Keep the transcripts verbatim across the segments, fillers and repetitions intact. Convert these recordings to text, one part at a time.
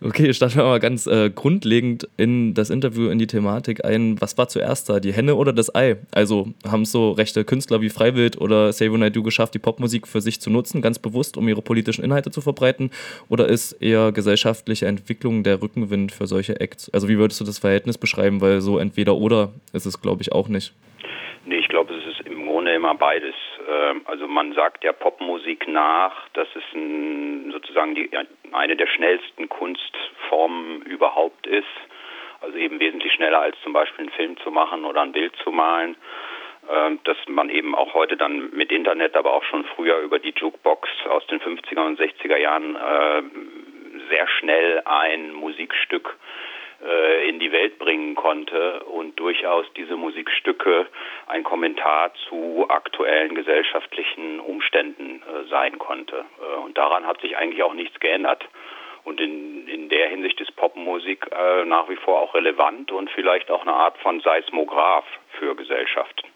Okay, starten wir mal ganz äh, grundlegend in das Interview, in die Thematik ein. Was war zuerst da, die Henne oder das Ei? Also haben es so rechte Künstler wie Freiwild oder Xavier Naidoo geschafft, die Popmusik für sich zu nutzen, ganz bewusst, um ihre politischen Inhalte zu verbreiten? Oder ist eher gesellschaftliche Entwicklung der Rückenwind für solche Acts? Also wie würdest du das Verhältnis beschreiben? Weil so entweder oder ist es, glaube ich, auch nicht. Nee, ich glaube, es ist im Grunde immer beides. Also man sagt ja Popmusik nach, dass es ein, sozusagen die, eine der schnellsten Kunstformen überhaupt ist. Also eben wesentlich schneller als zum Beispiel einen Film zu machen oder ein Bild zu malen. Dass man eben auch heute dann mit Internet, aber auch schon früher über die Jukebox aus den fünfziger und sechziger Jahren sehr schnell ein Musikstück in die Welt bringen konnte und durchaus diese Musikstücke ein Kommentar zu aktuellen gesellschaftlichen Umständen äh, sein konnte. Äh, und daran hat sich eigentlich auch nichts geändert. Und in, in der Hinsicht ist Popmusik äh, nach wie vor auch relevant und vielleicht auch eine Art von Seismograph für Gesellschaften.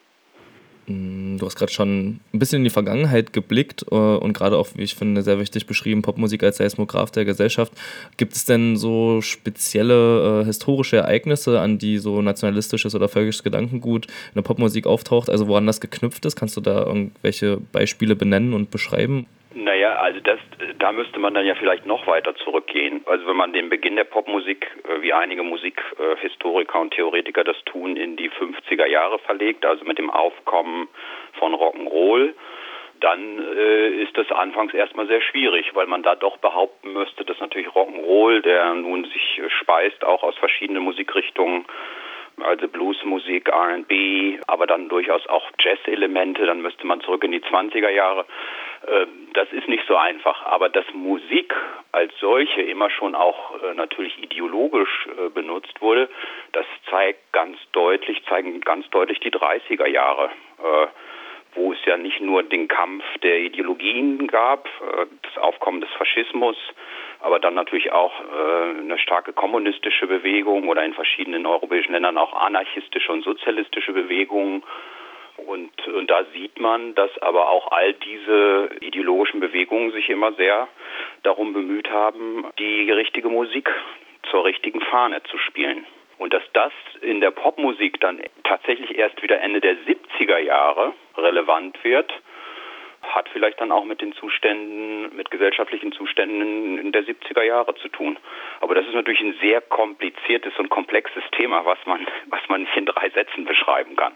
Du hast gerade schon ein bisschen in die Vergangenheit geblickt äh, und gerade auch, wie ich finde, sehr wichtig beschrieben, Popmusik als Seismograph der Gesellschaft. Gibt es denn so spezielle äh, historische Ereignisse, an die so nationalistisches oder völkisches Gedankengut in der Popmusik auftaucht, also woran das geknüpft ist? Kannst du da irgendwelche Beispiele benennen und beschreiben? Naja, also das, da müsste man dann ja vielleicht noch weiter zurückgehen. Also wenn man den Beginn der Popmusik, wie einige Musikhistoriker und Theoretiker das tun, in die fünfziger Jahre verlegt, also mit dem Aufkommen von Rock'n'Roll, dann äh, ist das anfangs erstmal sehr schwierig, weil man da doch behaupten müsste, dass natürlich Rock'n'Roll, der nun sich äh, speist, auch aus verschiedenen Musikrichtungen, also Bluesmusik, R and B, aber dann durchaus auch Jazz-Elemente, dann müsste man zurück in die zwanziger Jahre. Das ist nicht so einfach, aber dass Musik als solche immer schon auch natürlich ideologisch benutzt wurde, das zeigt ganz deutlich, zeigen ganz deutlich die dreißiger Jahre, wo es ja nicht nur den Kampf der Ideologien gab, das Aufkommen des Faschismus, aber dann natürlich auch äh, eine starke kommunistische Bewegung oder in verschiedenen europäischen Ländern auch anarchistische und sozialistische Bewegungen. Und, und da sieht man, dass aber auch all diese ideologischen Bewegungen sich immer sehr darum bemüht haben, die richtige Musik zur richtigen Fahne zu spielen. Und dass das in der Popmusik dann tatsächlich erst wieder Ende der siebziger Jahre relevant wird, hat vielleicht dann auch mit den Zuständen, mit gesellschaftlichen Zuständen in der siebziger Jahre zu tun. Aber das ist natürlich ein sehr kompliziertes und komplexes Thema, was man, was man nicht in drei Sätzen beschreiben kann.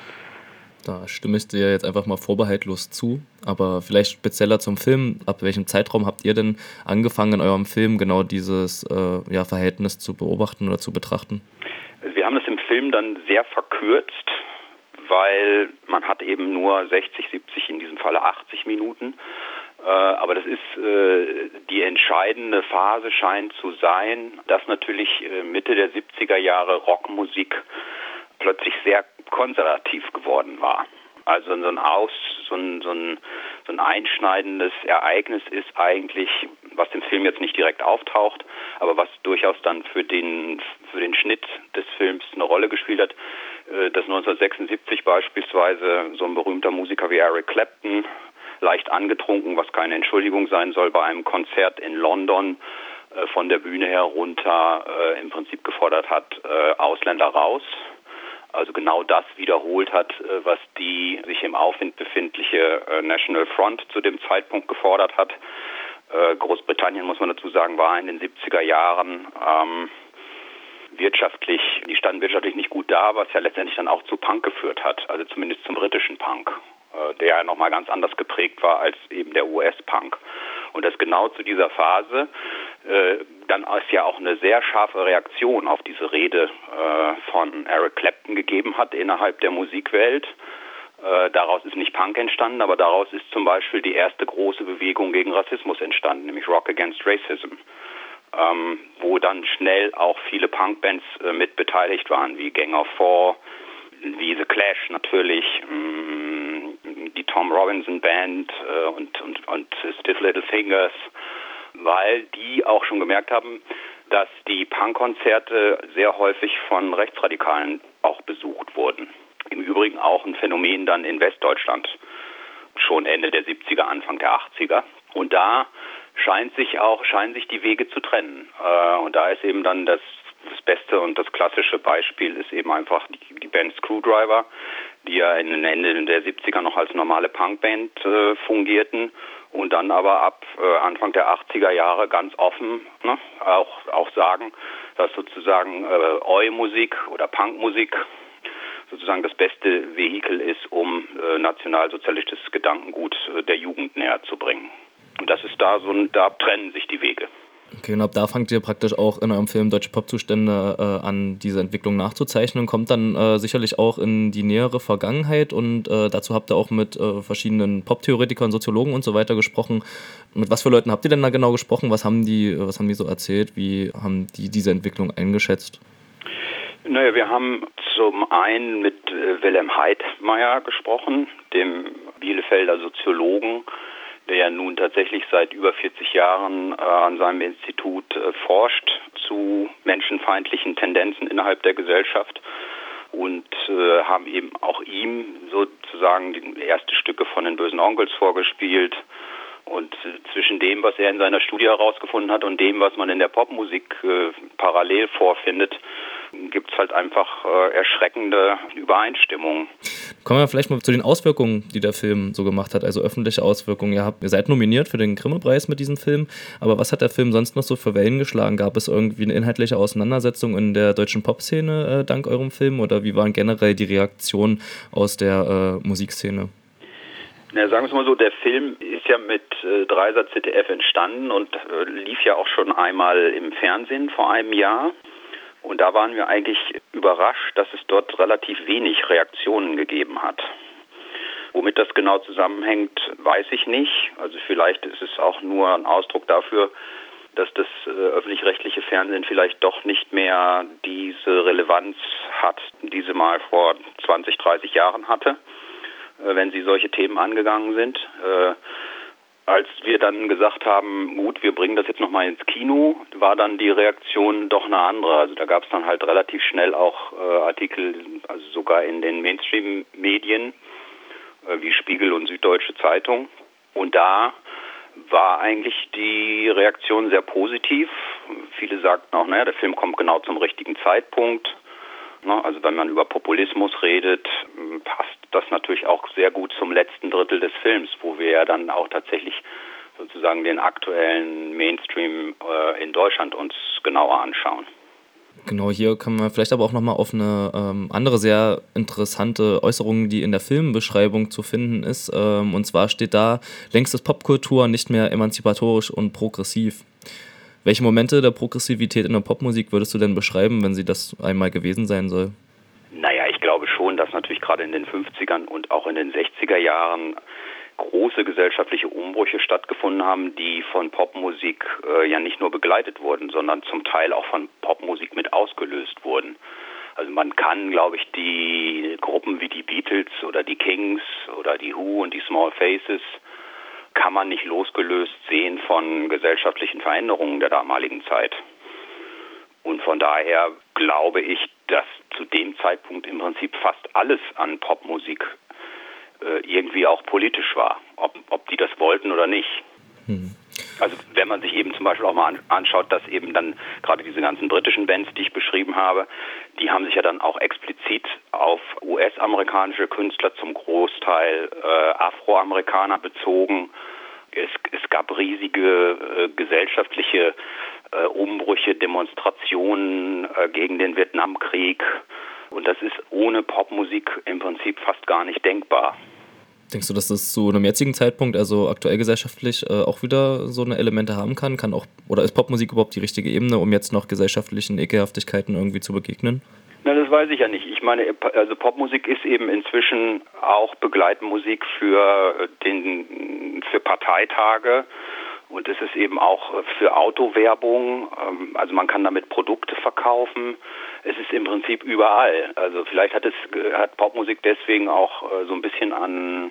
Da stimme ich dir jetzt einfach mal vorbehaltlos zu, aber vielleicht spezieller zum Film. Ab welchem Zeitraum habt ihr denn angefangen, in eurem Film genau dieses äh, ja, Verhältnis zu beobachten oder zu betrachten? Wir haben das im Film dann sehr verkürzt, weil man hat eben nur sechzig, siebzig, in diesem Falle achtzig Minuten. Äh, aber das ist, äh, die entscheidende Phase scheint zu sein, dass natürlich äh, Mitte der siebziger Jahre Rockmusik plötzlich sehr konservativ geworden war. Also so ein Aus, so ein, so ein, so ein einschneidendes Ereignis ist eigentlich, was im Film jetzt nicht direkt auftaucht, aber was durchaus dann für den, für den Schnitt des Films eine Rolle gespielt hat, dass neunzehnhundertsechsundsiebzig beispielsweise so ein berühmter Musiker wie Eric Clapton, leicht angetrunken, was keine Entschuldigung sein soll, bei einem Konzert in London äh, von der Bühne herunter äh, im Prinzip gefordert hat, äh, Ausländer raus. Also genau das wiederholt hat, äh, was die sich im Aufwind befindliche äh, National Front zu dem Zeitpunkt gefordert hat. Äh, Großbritannien, muss man dazu sagen, war in den siebziger Jahren ähm, wirtschaftlich, die standen wirtschaftlich nicht gut da, was ja letztendlich dann auch zu Punk geführt hat, also zumindest zum britischen Punk, äh, der ja nochmal ganz anders geprägt war als eben der U S-Punk. Und das genau zu dieser Phase, äh, dann ist ja auch eine sehr scharfe Reaktion auf diese Rede äh, von Eric Clapton gegeben hat innerhalb der Musikwelt. Äh, daraus ist nicht Punk entstanden, aber daraus ist zum Beispiel die erste große Bewegung gegen Rassismus entstanden, nämlich Rock Against Racism. Ähm, wo dann schnell auch viele Punkbands äh, mit beteiligt waren, wie Gang of Four, wie The Clash natürlich, mh, die Tom Robinson Band äh, und, und, und Stiff Little Fingers, weil die auch schon gemerkt haben, dass die Punkkonzerte sehr häufig von Rechtsradikalen auch besucht wurden. Im Übrigen auch ein Phänomen dann in Westdeutschland, schon Ende der siebziger, Anfang der achtziger. Und da scheint sich auch, scheinen sich die Wege zu trennen. Äh, und da ist eben dann das, das beste und das klassische Beispiel ist eben einfach die, die Band Screwdriver, die ja in den Ende der siebziger noch als normale Punkband äh, fungierten und dann aber ab äh, Anfang der achtziger Jahre ganz offen ne, auch, auch sagen, dass sozusagen äh, Oi-Musik oder Punkmusik sozusagen das beste Vehikel ist, um äh, nationalsozialistisches Gedankengut äh, der Jugend näher zu bringen. Und das ist da so, da trennen sich die Wege. Okay, und ab da fangt ihr praktisch auch in eurem Film Deutsche Popzustände äh, an, diese Entwicklung nachzuzeichnen, kommt dann äh, sicherlich auch in die nähere Vergangenheit und äh, dazu habt ihr auch mit äh, verschiedenen Poptheoretikern, Soziologen und so weiter gesprochen. Mit was für Leuten habt ihr denn da genau gesprochen? Was haben die, was haben die so erzählt? Wie haben die diese Entwicklung eingeschätzt? Naja, wir haben zum einen mit äh, Wilhelm Heidmeier gesprochen, dem Bielefelder Soziologen, der ja nun tatsächlich seit über vierzig Jahren äh, an seinem Institut äh, forscht zu menschenfeindlichen Tendenzen innerhalb der Gesellschaft und äh, haben eben auch ihm sozusagen die ersten Stücke von den Bösen Onkels vorgespielt. Und äh, zwischen dem, was er in seiner Studie herausgefunden hat und dem, was man in der Popmusik äh, parallel vorfindet, gibt es halt einfach äh, erschreckende Übereinstimmungen. Kommen wir vielleicht mal zu den Auswirkungen, die der Film so gemacht hat, also öffentliche Auswirkungen. Ihr, habt, ihr seid nominiert für den Grimme-Preis mit diesem Film, aber was hat der Film sonst noch so für Wellen geschlagen? Gab es irgendwie eine inhaltliche Auseinandersetzung in der deutschen Popszene äh, dank eurem Film oder wie waren generell die Reaktionen aus der äh, Musikszene? Na, sagen wir es mal so, der Film ist ja mit äh, Dreisat Z D F entstanden und äh, lief ja auch schon einmal im Fernsehen vor einem Jahr. Und da waren wir eigentlich überrascht, dass es dort relativ wenig Reaktionen gegeben hat. Womit das genau zusammenhängt, weiß ich nicht. Also vielleicht ist es auch nur ein Ausdruck dafür, dass das äh, öffentlich-rechtliche Fernsehen vielleicht doch nicht mehr diese Relevanz hat, die sie mal vor zwanzig, dreißig Jahren hatte, äh, wenn sie solche Themen angegangen sind. Äh, Als wir dann gesagt haben, gut, wir bringen das jetzt nochmal ins Kino, war dann die Reaktion doch eine andere. Also da gab es dann halt relativ schnell auch äh, Artikel, also sogar in den Mainstream-Medien, äh, wie Spiegel und Süddeutsche Zeitung. Und da war eigentlich die Reaktion sehr positiv. Viele sagten auch, naja, der Film kommt genau zum richtigen Zeitpunkt. Also wenn man über Populismus redet, passt das natürlich auch sehr gut zum letzten Drittel des Films, wo wir ja dann auch tatsächlich sozusagen den aktuellen Mainstream äh, in Deutschland uns genauer anschauen. Genau, hier kommen wir vielleicht aber auch nochmal auf eine ähm, andere sehr interessante Äußerung, die in der Filmbeschreibung zu finden ist. Ähm, und zwar steht da, längst ist Popkultur nicht mehr emanzipatorisch und progressiv. Welche Momente der Progressivität in der Popmusik würdest du denn beschreiben, wenn sie das einmal gewesen sein soll? Naja, ich glaube schon, dass natürlich gerade in den fünfzigern und auch in den sechziger Jahren große gesellschaftliche Umbrüche stattgefunden haben, die von Popmusik äh, ja nicht nur begleitet wurden, sondern zum Teil auch von Popmusik mit ausgelöst wurden. Also man kann, glaube ich, die Gruppen wie die Beatles oder die Kings oder die Who und die Small Faces kann man nicht losgelöst sehen von gesellschaftlichen Veränderungen der damaligen Zeit. Und von daher glaube ich, dass zu dem Zeitpunkt im Prinzip fast alles an Popmusik äh, irgendwie auch politisch war, ob, ob die das wollten oder nicht. Hm. Also wenn man sich eben zum Beispiel auch mal anschaut, dass eben dann gerade diese ganzen britischen Bands, die ich beschrieben habe, die haben sich ja dann auch explizit auf U S-amerikanische Künstler, zum Großteil äh, Afroamerikaner bezogen. Es, es gab riesige äh, gesellschaftliche äh, Umbrüche, Demonstrationen äh, gegen den Vietnamkrieg. Und das ist ohne Popmusik im Prinzip fast gar nicht denkbar. Denkst du, dass das zu einem jetzigen Zeitpunkt, also aktuell gesellschaftlich, äh, auch wieder so eine Elemente haben kann? Kann auch, oder ist Popmusik überhaupt die richtige Ebene, um jetzt noch gesellschaftlichen Ekelhaftigkeiten irgendwie zu begegnen? Na, das weiß ich ja nicht. Ich meine, also Popmusik ist eben inzwischen auch Begleitmusik für den, für Parteitage und es ist eben auch für Autowerbung. Also man kann damit Produkte verkaufen. Es ist im Prinzip überall. Also vielleicht hat es hat Popmusik deswegen auch so ein bisschen an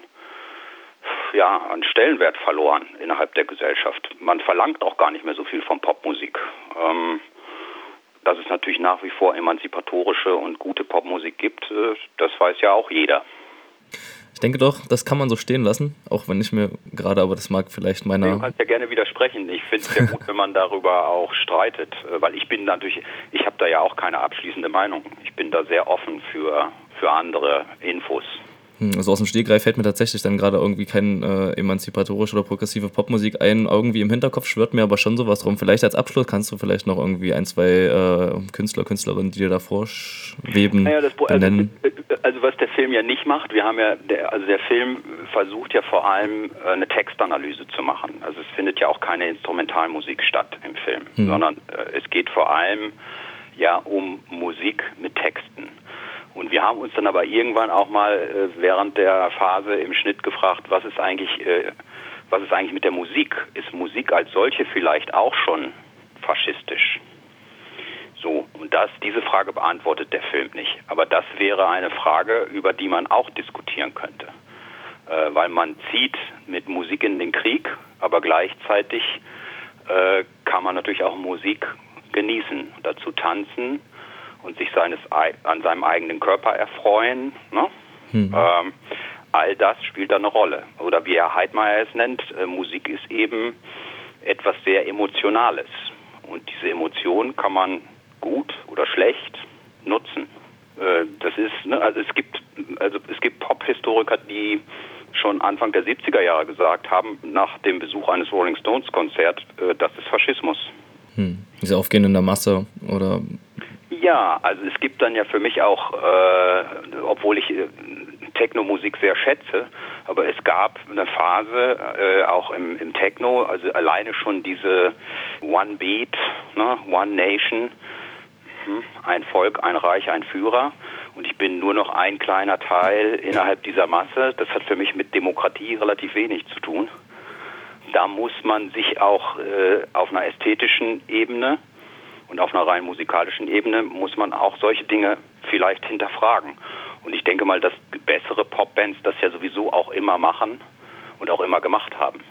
ja an Stellenwert verloren innerhalb der Gesellschaft. Man verlangt auch gar nicht mehr so viel von Popmusik. Ähm, Dass es natürlich nach wie vor emanzipatorische und gute Popmusik gibt, das weiß ja auch jeder. Ich denke doch, das kann man so stehen lassen, auch wenn ich mir gerade, aber das mag vielleicht meiner... Du kannst ja gerne widersprechen. Ich finde es sehr gut, wenn man darüber auch streitet, weil ich bin natürlich, ich habe da ja auch keine abschließende Meinung. Ich bin da sehr offen für, für andere Infos. Also aus dem Stegreif fällt mir tatsächlich dann gerade irgendwie keine äh, emanzipatorische oder progressive Popmusik ein. Irgendwie im Hinterkopf schwirrt mir aber schon sowas drum. Vielleicht als Abschluss kannst du vielleicht noch irgendwie ein, zwei äh, Künstler, Künstlerinnen, die dir davor schweben, naja, das, benennen. Also, also was der Film ja nicht macht, wir haben ja, der, also der Film versucht ja vor allem äh, eine Textanalyse zu machen. Also es findet ja auch keine Instrumentalmusik statt im Film, hm. sondern äh, es geht vor allem ja um Musik mit Texten. Und wir haben uns dann aber irgendwann auch mal äh, während der Phase im Schnitt gefragt, was ist eigentlich, äh, was ist eigentlich mit der Musik? Ist Musik als solche vielleicht auch schon faschistisch? So, und das, diese Frage beantwortet der Film nicht. Aber das wäre eine Frage, über die man auch diskutieren könnte. Äh, weil man zieht mit Musik in den Krieg, aber gleichzeitig äh, kann man natürlich auch Musik genießen, dazu tanzen und sich seines an seinem eigenen Körper erfreuen. Ne? Hm. Ähm, all das spielt da eine Rolle. Oder wie Herr Heidmeier es nennt, äh, Musik ist eben etwas sehr Emotionales. Und diese Emotion kann man gut oder schlecht nutzen. Äh, das ist, ne, also es gibt, also es gibt Pop-Historiker, die schon Anfang der siebziger Jahre gesagt haben, nach dem Besuch eines Rolling Stones Konzerts, äh, das ist Faschismus. Hm. Diese Aufgehen in der Masse oder... Ja, also es gibt dann ja für mich auch, äh, obwohl ich äh, Techno-Musik sehr schätze, aber es gab eine Phase, äh, auch im, im Techno, also alleine schon diese One Beat, ne, One Nation, hm, ein Volk, ein Reich, ein Führer und ich bin nur noch ein kleiner Teil innerhalb dieser Masse. Das hat für mich mit Demokratie relativ wenig zu tun. Da muss man sich auch äh, auf einer ästhetischen Ebene und auf einer rein musikalischen Ebene muss man auch solche Dinge vielleicht hinterfragen. Und ich denke mal, dass bessere Popbands das ja sowieso auch immer machen und auch immer gemacht haben.